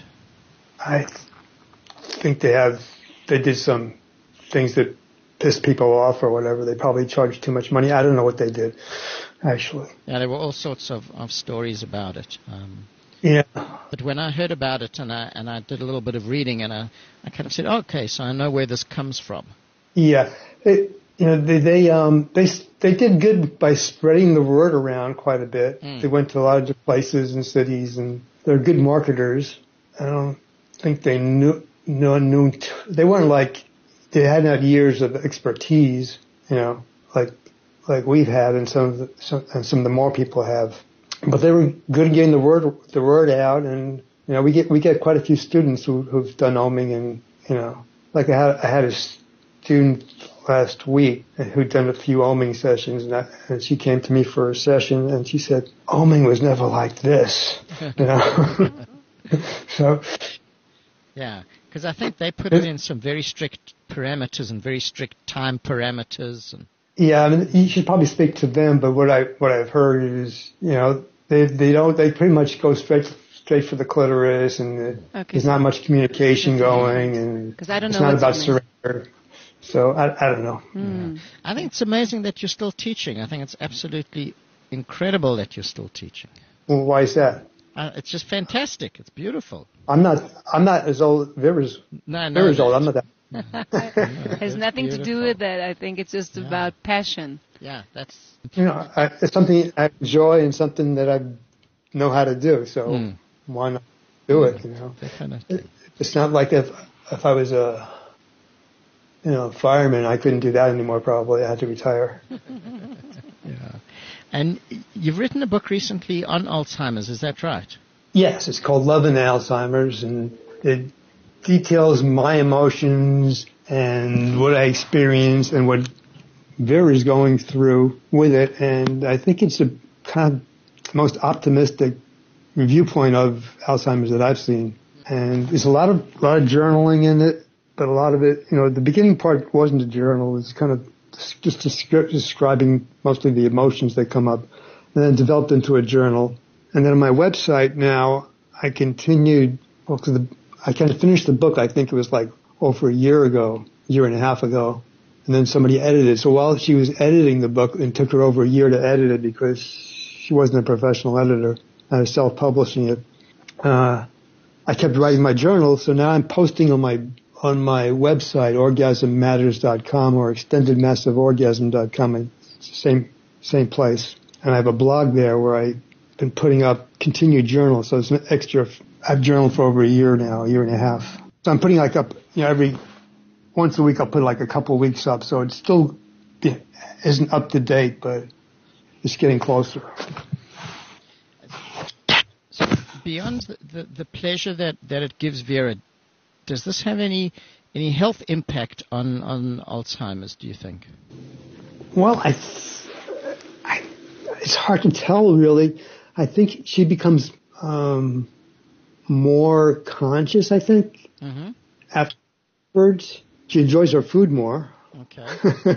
I think they have. They did some things that pissed people off or whatever. They probably charged too much money. I don't know what they did, actually. Yeah, there were all sorts of, of stories about it. Um, yeah. But when I heard about it and I and I did a little bit of reading and I, I kind of said, okay, so I know where this comes from. Yeah. It, you know, they they um they they did good by spreading the word around quite a bit. Mm. They went to a lot of different places and cities, and they're good marketers. I don't think they knew no knew they weren't like they hadn't had years of expertise, you know, like like we've had, and some of the, some and some of the more people have. But they were good at getting the word the word out, and you know, we get we get quite a few students who who've done oming, and you know, like I had I had a student last week who'd done a few oming sessions, and, I, and she came to me for a session, and she said, oming was never like this, you know. So, yeah, because I think they put it in some very strict parameters and very strict time parameters. And yeah, I mean, you should probably speak to them, but what I what I've heard is, you know, they they don't they pretty much go straight straight for the clitoris, and the, okay, there's not much communication going, and I don't know, it's not about surrender. So I, I don't know. Mm. Yeah. I think it's amazing that you're still teaching. I think it's absolutely incredible that you're still teaching. Well, why is that? Uh, it's just fantastic. It's beautiful. I'm not. I'm not as old. Vera's. No, no. Vera's old. I'm not that. It has nothing beautiful. to do with that. I think it's just yeah. about passion. Yeah, that's. You know, I, it's something I enjoy and something that I know how to do. So mm. why not do it? You know, it, it's not like if if I was a. You know, fireman, I couldn't do that anymore probably. I had to retire. Yeah. And you've written a book recently on Alzheimer's, is that right? Yes, it's called Love and Alzheimer's, and it details my emotions and what I experienced and what Vera's going through with it. And I think it's the kind of most optimistic viewpoint of Alzheimer's that I've seen. And there's a lot of, a lot of journaling in it. But a lot of it, you know, the beginning part wasn't a journal. It was kind of just describing mostly the emotions that come up, and then developed into a journal. And then on my website now, I continued, well, cause the, I kind of finished the book, I think it was like over a year ago, a year and a half ago. And then somebody edited it. So while she was editing the book, it took her over a year to edit it because she wasn't a professional editor. I was self-publishing it. Uh, I kept writing my journal, so now I'm posting on my on my website, orgasm matters dot com or extended massive orgasm dot com. It's the same, same place. And I have a blog there where I've been putting up continued journals. So it's an extra, I've journaled for over a year now, a year and a half. So I'm putting like up, you know, every, once a week I'll put like a couple of weeks up. So it still isn't up to date, but it's getting closer. So beyond the, the, the pleasure that, that it gives Vera, does this have any any health impact on, on Alzheimer's, do you think? Well, I, I, it's hard to tell, really. I think she becomes um, more conscious, I think, mm-hmm. afterwards. She enjoys her food more. Okay.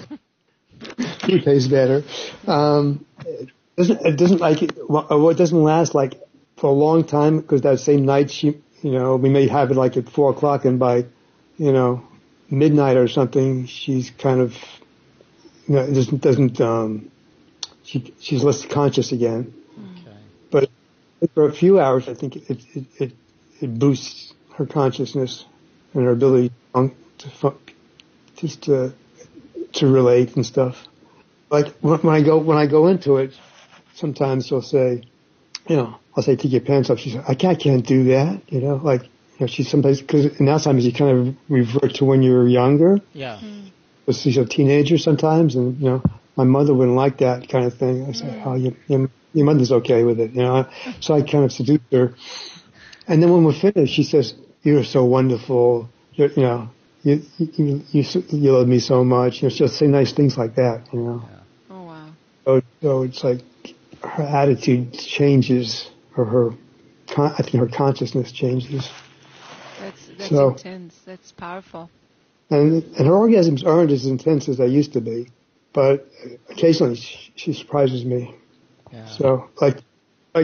Food tastes better. Um, it doesn't, it doesn't like it, well, it doesn't last like for a long time because that same night she... You know, we may have it like at four o'clock, and by, you know, midnight or something, she's kind of, you know, doesn't, doesn't um, she, she's less conscious again. Okay. But for a few hours, I think it, it, it, it boosts her consciousness and her ability to, to just to, to relate and stuff. Like when I go, when I go into it, sometimes she'll say, you know, I'll say, take your pants off. She says, I can't, I can't do that. You know, like, you know, she's sometimes, because in Alzheimer's you kind of revert to when you were younger. Yeah. Mm. She's a teenager sometimes, and, you know, my mother wouldn't like that kind of thing. I say, oh, your, your, your mother's okay with it, you know. So I kind of seduce her. And then when we're finished, she says, you're so wonderful. You're, you know, you, you, you, you love me so much. You know, she'll say nice things like that, you know. Yeah. Oh, wow. So, so it's like her attitude changes. Or her, I think her consciousness changes. That's, that's so, intense. That's powerful. And and her orgasms aren't as intense as they used to be, but occasionally she, she surprises me. Yeah. So like, like,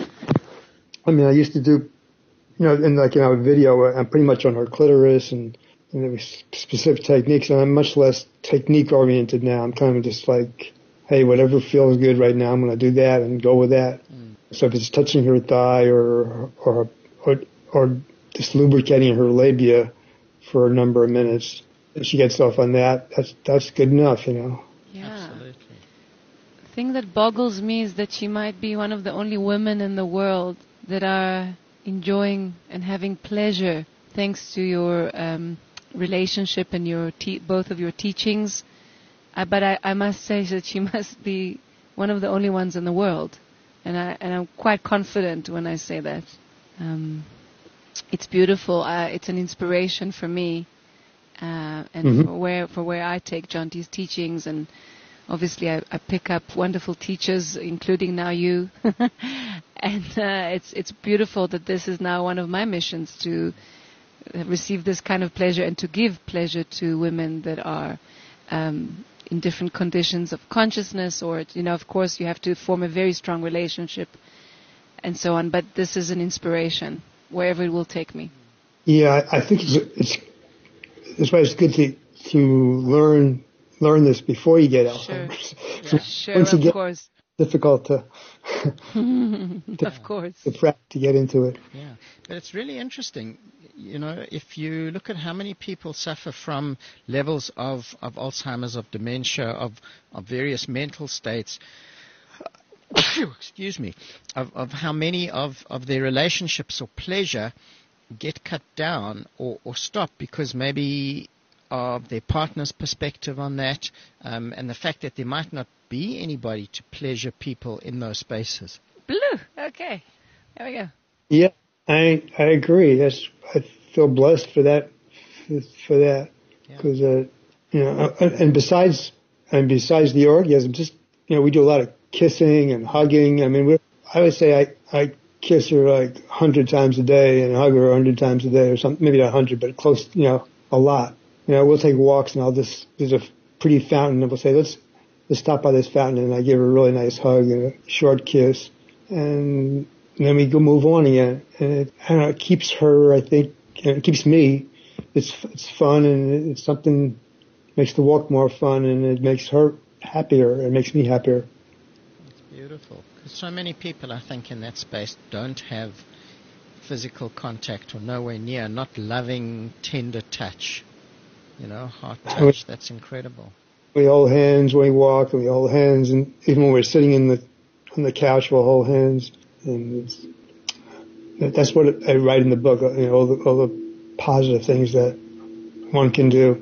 I mean, I used to do, you know, in like in our video, I'm pretty much on her clitoris, and, and there were specific techniques, and I'm much less technique oriented now. I'm kind of just like, hey, whatever feels good right now, I'm going to do that and go with that. Mm. So if it's touching her thigh or, or, or, or just lubricating her labia for a number of minutes, if she gets off on that, that's that's good enough, you know. Yeah. Absolutely. The thing that boggles me is that she might be one of the only women in the world that are enjoying and having pleasure thanks to your um, relationship and your te- both of your teachings. Uh, but I, I must say that she must be one of the only ones in the world, and I and I'm quite confident when I say that. Um, it's beautiful. Uh, it's an inspiration for me, uh, and Mm-hmm. for where for where I take John T's teachings, and obviously I, I pick up wonderful teachers, including now you, and uh, it's it's beautiful that this is now one of my missions to receive this kind of pleasure and to give pleasure to women that are um, in different conditions of consciousness, or, you know, of course you have to form a very strong relationship and so on, but this is an inspiration wherever it will take me. Yeah, I I think it's it's that's why it's good to to learn learn this before you get Alzheimer's. Sure, sure, Once you of get course. difficult to Of course. to prep to get into it. Yeah, but it's really interesting. You know, if you look at how many people suffer from levels of, of Alzheimer's, of dementia, of, of various mental states, excuse me, of, of how many of, of their relationships or pleasure get cut down or, or stop because maybe of their partner's perspective on that, um, and the fact that there might not be anybody to pleasure people in those spaces. Blue. Okay. There we go. Yeah, I I agree. That's I feel blessed for that for, for that because uh, you know, and, and besides and besides the orgasm, just you know, we do a lot of kissing and hugging. I mean, we I would say I I kiss her like a hundred times a day and hug her a hundred times a day or something. Maybe not a hundred, but close. You know, a lot. You know, we'll take walks and I'll just there's a pretty fountain and we'll say let's let's stop by this fountain and I give her a really nice hug and a short kiss and. And then we go move on again, and it, I don't know, it keeps her, I think, and it keeps me. It's it's fun, and it's something makes the walk more fun, and it makes her happier. It makes me happier. It's beautiful. 'Cause so many people, I think, in that space don't have physical contact or nowhere near, not loving, tender touch. You know, heart touch. That's incredible. We hold hands when we walk, and we hold hands, and even when we're sitting in the on the couch, we'll hold hands. And it's, that's what I write in the book, you know, all the, all the positive things that one can do.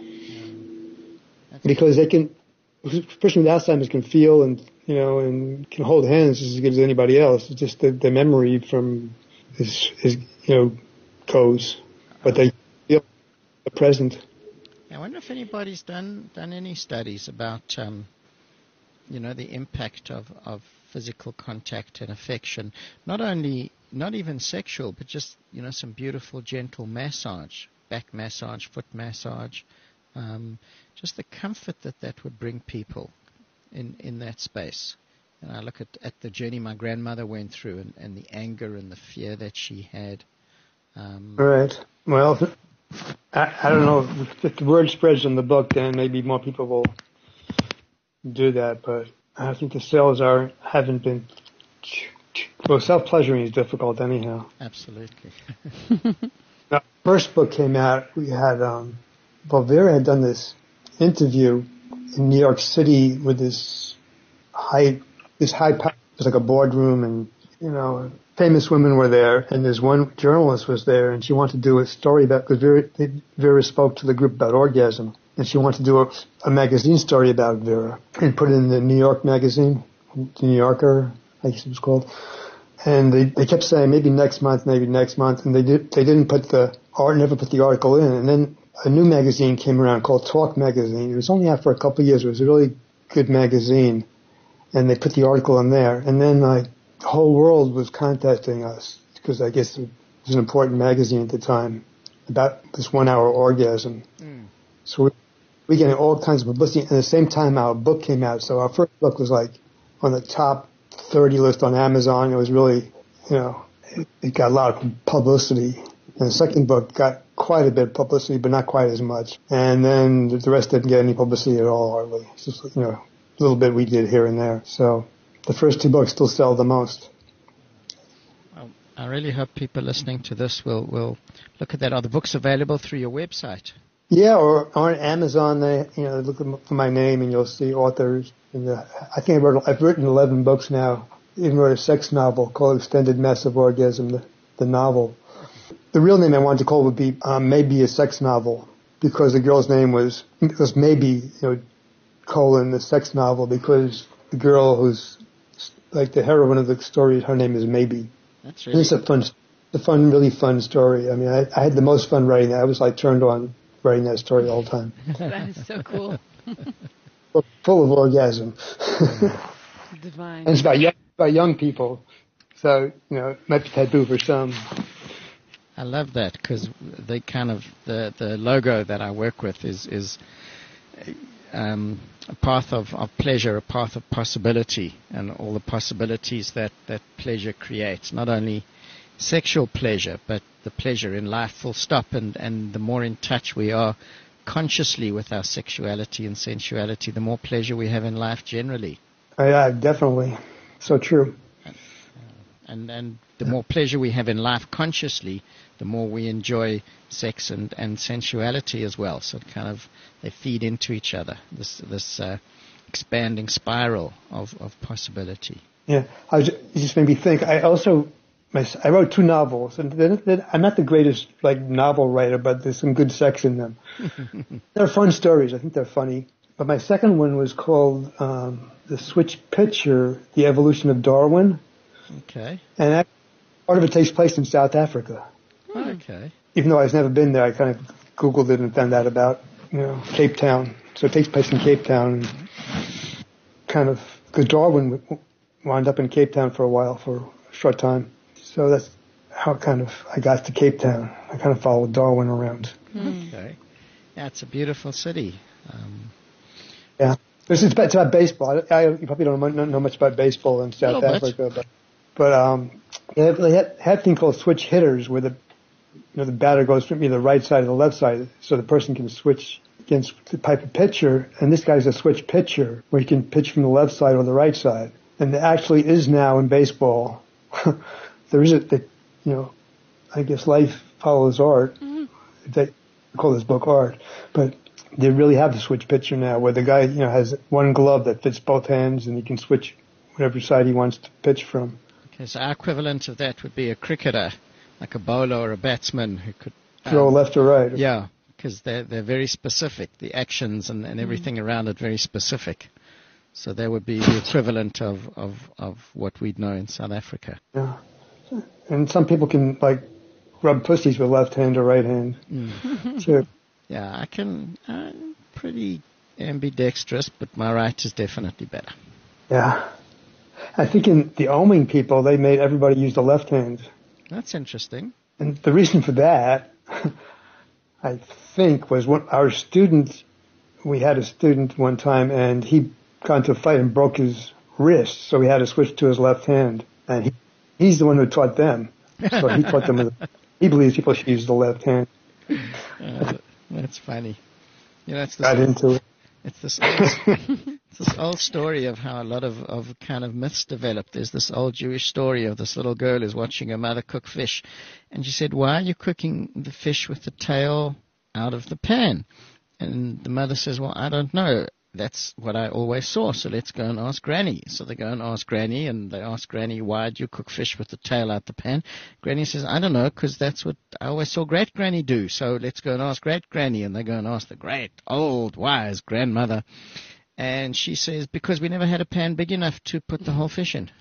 That's because they can, a person with Alzheimer's can feel and, you know, and can hold hands as good as anybody else. It's just the, the memory from is, is, you know, goes, but they feel the present. I wonder if anybody's done, done any studies about, um, you know, the impact of, of physical contact and affection, not only, not even sexual, but just, you know, some beautiful, gentle massage, back massage, foot massage, um, just the comfort that that would bring people in, in that space. And I look at, at the journey my grandmother went through and, and the anger and the fear that she had. Um, right. Well, I, I don't know if the word spreads in the book, then maybe more people will do that, but I think the cells are haven't been. Well, self-pleasuring is difficult anyhow. Absolutely. Now, first book came out. We had um, well, Vera had done this interview in New York City with this high, this high. It was like a boardroom, and you know, famous women were there, and this one journalist was there, and she wanted to do a story about because Vera, Vera spoke to the group about orgasm. And she wanted to do a, a magazine story about Vera and put it in the New York magazine, the New Yorker, I guess it was called. And they, they kept saying maybe next month, maybe next month, and they did they didn't put the or never put the article in. And then a new magazine came around called Talk Magazine. It was only out for a couple of years. It was a really good magazine, and they put the article in there. And then like the whole world was contacting us because I guess it was an important magazine at the time about this one-hour orgasm. Mm. So we. We getting all kinds of publicity. At the same time, our book came out. So our first book was like on the top thirty list on Amazon. It was really, you know, it, it got a lot of publicity. And the second book got quite a bit of publicity, but not quite as much. And then the rest didn't get any publicity at all, hardly. It's just, you know, a little bit we did here and there. So the first two books still sell the most. Well, I really hope people listening to this will, will look at that. Are the books available through your website? Yeah, or on Amazon, they, you know, look for my name and you'll see authors. And the, I think I wrote, I've written eleven books now. Even wrote a sex novel called Extended Massive Orgasm, the, the novel. The real name I wanted to call would be um, Maybe a Sex Novel, because the girl's name was, was Maybe, you know, colon, the sex novel, because the girl who's like the heroine of the story, her name is Maybe. That's really It's a fun, a fun, really fun story. I mean, I, I had the most fun writing that. I was like turned on writing that story all the time. That is so cool. Full of orgasm. Divine. And it's about young, about young people. So, you know, it might be taboo for some. I love that because they kind of the, the logo that I work with is is um, a path of, of pleasure, a path of possibility, and all the possibilities that, that pleasure creates. Not only sexual pleasure, but the pleasure in life, full stop. And, and the more in touch we are consciously with our sexuality and sensuality, the more pleasure we have in life generally. Oh, yeah, definitely. So true. And and the more pleasure we have in life consciously, the more we enjoy sex and, and sensuality as well. So it kind of, they feed into each other, this this uh, expanding spiral of, of possibility. Yeah, I was, it just made me think. I also, my, I wrote two novels, and they're, they're, I'm not the greatest like novel writer, but there's some good sex in them. They're fun stories. I think they're funny. But my second one was called um, The Switch Picture, The Evolution of Darwin. Okay. And that, part of it takes place in South Africa. Okay. Even though I've never been there, I kind of Googled it and found out about, you know, Cape Town. So it takes place in Cape Town. And kind of, because Darwin wound up in Cape Town for a while, for a short time. So that's how kind of I got to Cape Town. I kind of followed Darwin around. Okay. Yeah, it's a beautiful city. Um, yeah. It's, it's about baseball. I, I, you probably don't know, know much about baseball in South Africa, but but um, they, have, they had, had a thing called switch hitters, where the you know the batter goes from either the right side or the left side, so the person can switch against the type of pitcher. And this guy's a switch pitcher, where he can pitch from the left side or the right side. And there actually is now in baseball, there is a, the, you know, I guess life follows art. Mm-hmm. They call this book art, but they really have the switch pitcher now, where the guy, you know, has one glove that fits both hands, and he can switch whatever side he wants to pitch from. Okay, so our equivalent of that would be a cricketer, like a bowler or a batsman who could um, throw left or right. Yeah, because they're they're very specific. The actions and, and everything mm. around it very specific. So that would be the equivalent of, of, of what we'd know in South Africa. Yeah, and some people can like rub pussies with left hand or right hand. Mm. Sure. Yeah, I can, I'm pretty ambidextrous, but my right is definitely better. Yeah. I think in the Oming people, they made everybody use the left hand. That's interesting. And the reason for that, I think, was when our student, we had a student one time, and he got into a fight and broke his wrist, so he had to switch to his left hand. And he, he's the one who taught them. So he taught them, he believes people should use the left hand. Uh, That's funny. You know, it's this Got old, into it. It's this, old, it's this old story of how a lot of, of kind of myths developed. There's this old Jewish story of this little girl who's watching her mother cook fish. And she said, "Why are you cooking the fish with the tail out of the pan?" And the mother says, "Well, I don't know. That's what I always saw, so let's go and ask Granny." So they go and ask Granny, and they ask Granny, "Why do you cook fish with the tail out the pan?" Granny says, "I don't know, because that's what I always saw Great Granny do, so let's go and ask Great Granny." And they go and ask the great, old, wise grandmother. And she says, "Because we never had a pan big enough to put the whole fish in."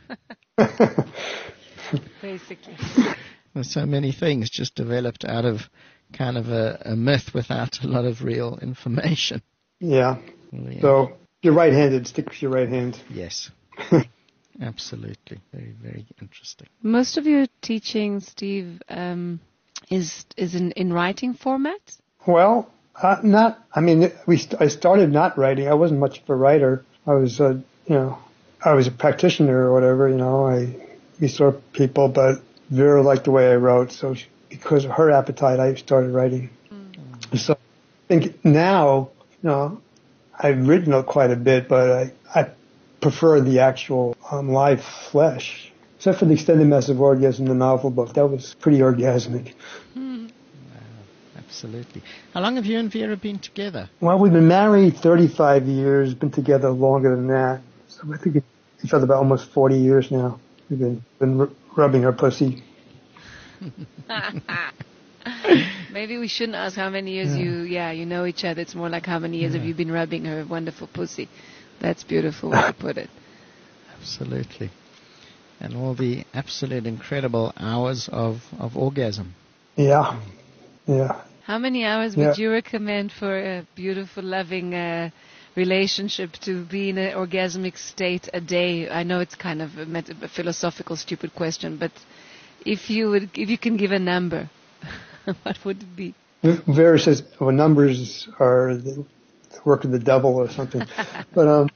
Basically. There's so many things just developed out of kind of a, a myth without a lot of real information. Yeah. Well, yeah. So if you're right-handed, stick with your right hand. Yes. Absolutely. Very, very interesting. Most of your teaching, Steve, um, is is in, in writing format? Well, uh, not, I mean, we st- I started not writing. I wasn't much of a writer. I was, uh, you know, I was a practitioner or whatever, you know. I we saw people, but Vera liked the way I wrote, so she, because of her appetite, I started writing. Mm. So I think now, you know, I've written quite a bit, but I, I prefer the actual um, live flesh. Except for the Extended Massive Orgasm, the novel book. That was pretty orgasmic. Mm. Wow, Absolutely. How long have you and Vera been together? Well, we've been married thirty-five years, been together longer than that. So I think each other about almost forty years now. We've been, been r- rubbing her pussy. Maybe we shouldn't ask how many years Yeah. you, yeah, you know each other. It's more like how many years Yeah. have you been rubbing her wonderful pussy. That's beautiful way to put it. Absolutely. And all the absolute incredible hours of, of orgasm. Yeah. Yeah. How many hours Yeah. would you recommend for a beautiful, loving uh, relationship to be in an orgasmic state a day? I know it's kind of a, met- a philosophical, stupid question, but if you would, if you can give a number, what would it be? Vera says, well, numbers are the work of the devil or something. But, um,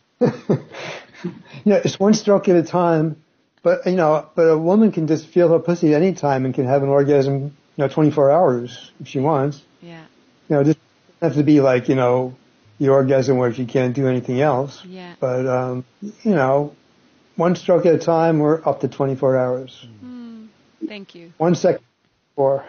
yeah, it's one stroke at a time. But, you know, but a woman can just feel her pussy at any time and can have an orgasm, you know, twenty-four hours if she wants. Yeah. You know, it doesn't have to be like, you know, the orgasm where she can't do anything else. Yeah. But, um, you know, one stroke at a time, we're up to twenty-four hours. Mm, thank you. One second before.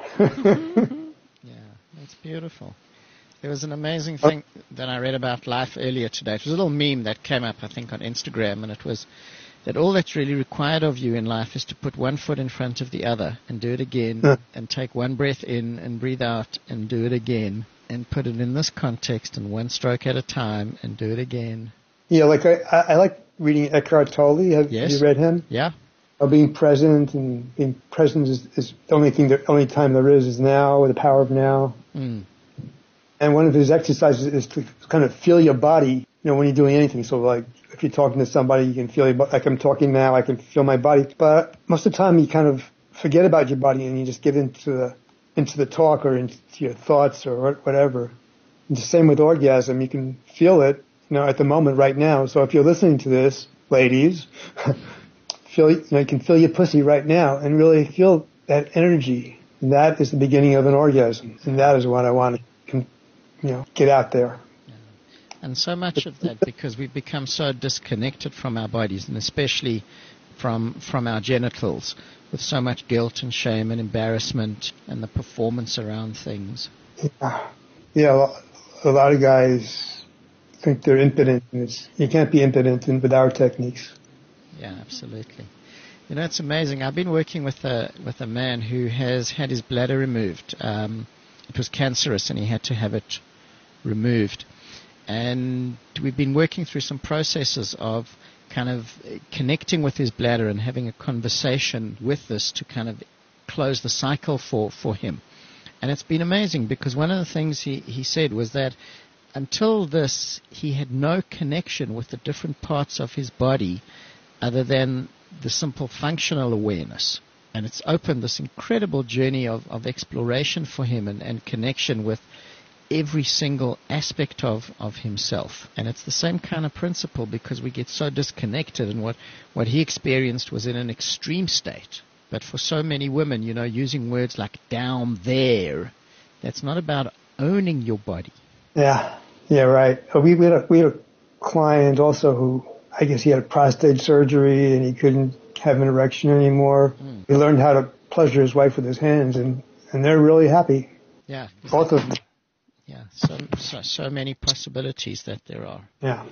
Yeah, that's beautiful. There was an amazing thing that I read about life earlier today. It was a little meme that came up, I think, on Instagram, and it was that all that's really required of you in life is to put one foot in front of the other and do it again, Yeah. and take one breath in and breathe out and do it again, and put it in this context and one stroke at a time and do it again. Yeah, like I, I I like reading Eckhart Tolle. Have Yes. you read him? Yeah? Of being present, and being present is, is the only thing, the only time there is is now, with the power of now. Mm. And one of his exercises is to kind of feel your body, you know, when you're doing anything. So like, if you're talking to somebody, you can feel your body. Like I'm talking now, I can feel my body. But most of the time, you kind of forget about your body and you just get into the into the talk or into your thoughts or whatever. And the same with orgasm. You can feel it, you know, at the moment right now. So if you're listening to this, ladies, feel, you know, you can feel your pussy right now and really feel that energy. And that is the beginning of an orgasm. And that is what I want to, you know, get out there. And so much of that because we've become so disconnected from our bodies, and especially from from our genitals, with so much guilt and shame and embarrassment and the performance around things. Yeah, yeah. A lot, a lot of guys think they're impotent. And it's, you can't be impotent in, with our techniques. Yeah, absolutely. You know, it's amazing. I've been working with a with a man who has had his bladder removed. Um, it was cancerous, and he had to have it removed. And we've been working through some processes of kind of connecting with his bladder and having a conversation with this to kind of close the cycle for, for him. And it's been amazing because one of the things he, he said was that until this, he had no connection with the different parts of his body other than the simple functional awareness. And it's opened this incredible journey of, of exploration for him and, and connection with every single aspect of, of himself. And it's the same kind of principle because we get so disconnected, and what, what he experienced was in an extreme state. But for so many women, you know, using words like down there, that's not about owning your body. Yeah, yeah, right. We, we, had a, we had a client also who, I guess he had a prostate surgery and he couldn't have an erection anymore. Mm. He learned how to pleasure his wife with his hands, and, and they're really happy. Yeah. Both of them. Yeah, so, so so many possibilities that there are. Yeah.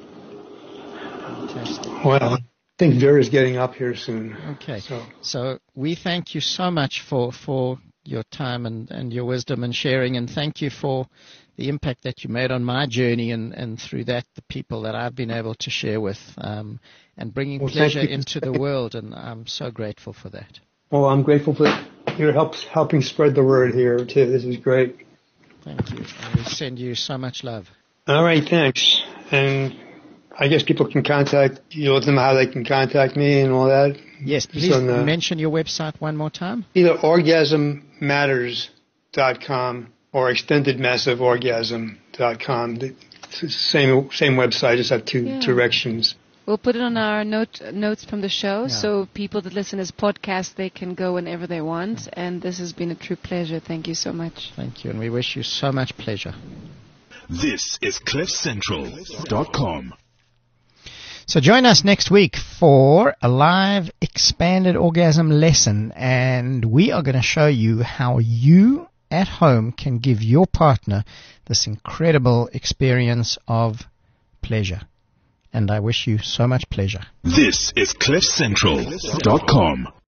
Fantastic. Well, I think Vera's getting up here soon. Okay. So, so we thank you so much for, for your time and, and your wisdom and sharing, and thank you for the impact that you made on my journey, and, and through that the people that I've been able to share with, um, and bringing well, pleasure into the world, and I'm so grateful for that. Well, I'm grateful for your help helping spread the word here too. This is great. Thank you. I will send you so much love. All right, thanks. And I guess people can contact you, let them know how they can contact me and all that. Yes, please the, mention your website one more time. Either orgasm matters dot com or extended massive orgasm dot com. It's the same same website, just have two yeah. directions. We'll put it on our note, notes from the show, yeah. so people that listen as podcasts, they can go whenever they want. And this has been a true pleasure. Thank you so much. Thank you, and we wish you so much pleasure. This is cliff central dot com. So join us next week for a live expanded orgasm lesson, and we are going to show you how you at home can give your partner this incredible experience of pleasure. And I wish you so much pleasure. This is cliff central dot com.